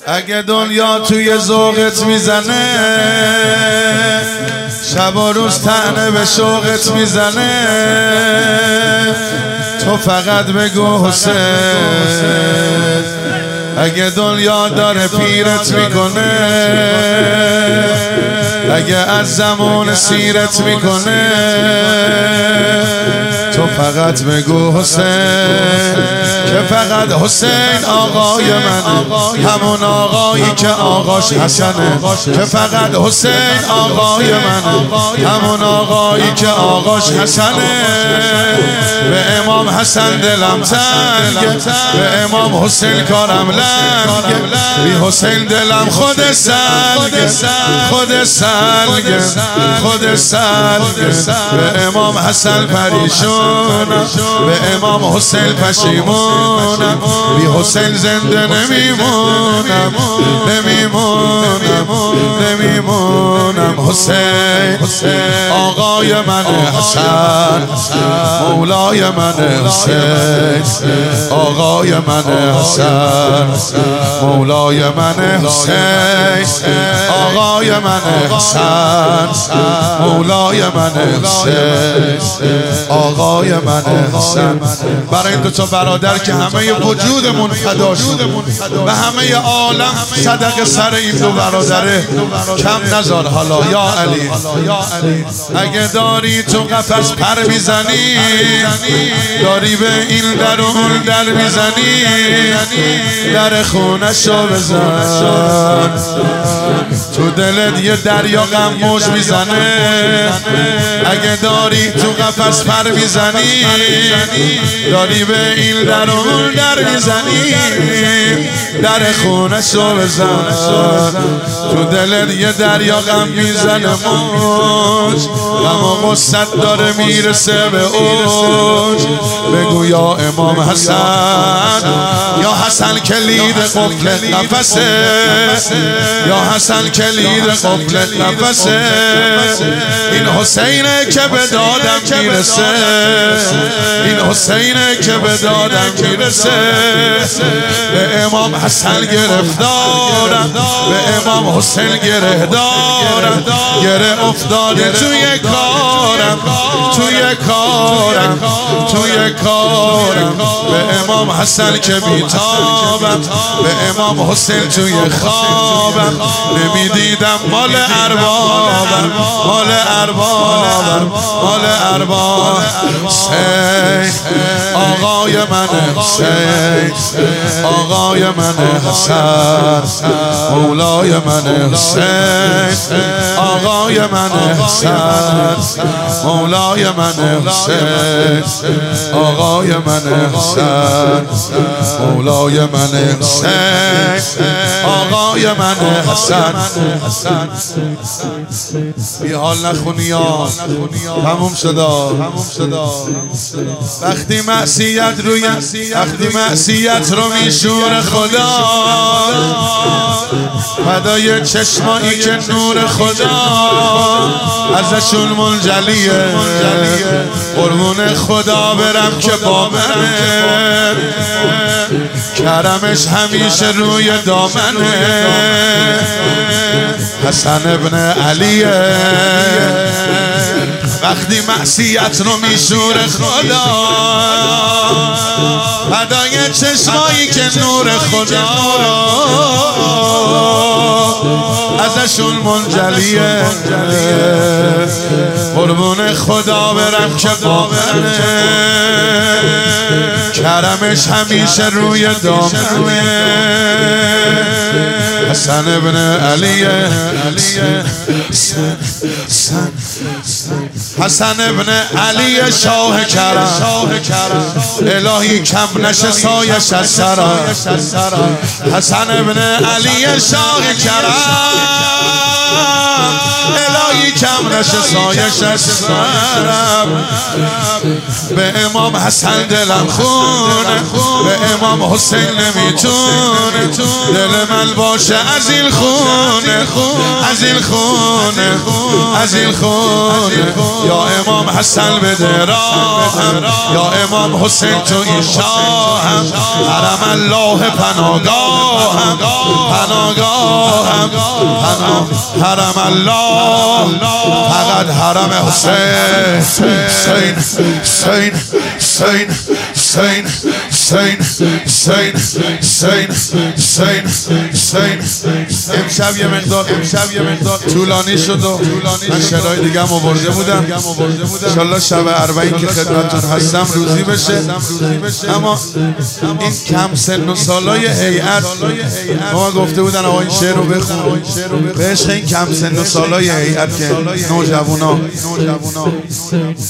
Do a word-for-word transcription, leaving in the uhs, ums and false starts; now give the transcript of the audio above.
اگه دنیا توی ذوقت میزنه، شب و روز طعنه به شوقت میزنه، تو فقط بگو حسین. اگه دنیا داره پیرت میکنه، اگه از زمان سیرت میکنه، تو فقط بگو حسین. که فقط حسین آقای من، همون آقایی که آقاش حسنه. که فقط حسین آقای من، همون آقایی که آقاش حسنه. به امام حسن دلم تنگ، به امام حسین کارم لنگ، بی حسین دلم خود سنگ، خود سنگ، خود سنگ. به امام حسن پریشونم، به امام حسین پشیمونم، بی حسین زنده نمیمونم، نمیمونم، نمیمونم. حسین آقای من حسن، مولای من حسین، آقای من حسن، مولای من حسین، آقای من حسن، مولای من حسین، آقای من حسن. برای این دو تا برادر که همه وجودمون فدا شد و همه عالم صدق سر این دو برادره، کم نذار حالا یا علی. اگه داری تو قفس پر میزنی، داری به این در و اون در میزنی، در خونشو بزن. تو دلت یه دریا غم موج میزنه، اگه داری تو قفس پر میزنی، داری به این در و اون در میزنی، در خونشو بزن. تو دلت یه دریا غم میزنه موج، غم و غصت داره میرسه به اوج. بگو یا امام حسن، یا حسن کلید قفل نفسه، یا حسن کلید قفل نفسه. این حسینه که به دادم میرسه، این حسینه که به دادم میرسه. به امام حسن گرفتارم، به امام حسین گره دارم، گره افتاده توی کارم، توی کارم، توی کارم. به امام حسن که بیتابم، به امام حسین توی خوابم. نمیدیدم مال اربابم، مال اربابم، مال ارباب. حسین آقای من حسین، آقای من حسن، مولای من حسین، آقای من حسن، مولای من حسین، آقای من حسن، مولای من حسین، آقای من حسن. بی حال نخونی ها، تموم شدا. وقتی معصیت روی وقتی معصیت رو میشور خدا، فدای چشمایی که نور خدا ازشون منجلیه. قربون خدا برم که با منه، کرمش همیشه روی دامنه. حسن ابن علیه، وقتی معصیت رو میشور خدا، فدای چشمایی که نور خدا ازشون منجلیه. قربون خدا برم که با منه، کرمش همیشه روی دامنه. حسن ابن علیه، حسن ابن علی شاه کرم، الهی کم نشه سایش از سرم. حسن ابن علی شاه کرم، الهی الهی کم نشه سایش از سرم. به امام حسن دلم خونه، به امام حسین نمیتونه دل من باشه از این خونه، از این خونه، از این خونه. یا امام حسن بده راهم، یا امام حسین تو این شاهم. حرم الله پناهگاهم، پناهگاهم، حرم الله فقط حرم حسین. حسین حسین حسین حسین حسین حسین حسین حسین حسین. امشب یه مقدار امشب یه مقدار طولانی شد و من شعرهای دیگه هم آورده بودم. انشالله شب اربعین که خدمتتون هستم روزی بشه. اما این کم سن و سالای هیئت ما گفته بودن آقا این شعر رو بخون به عشق این کم سن و سالای هیئت که نوجوانا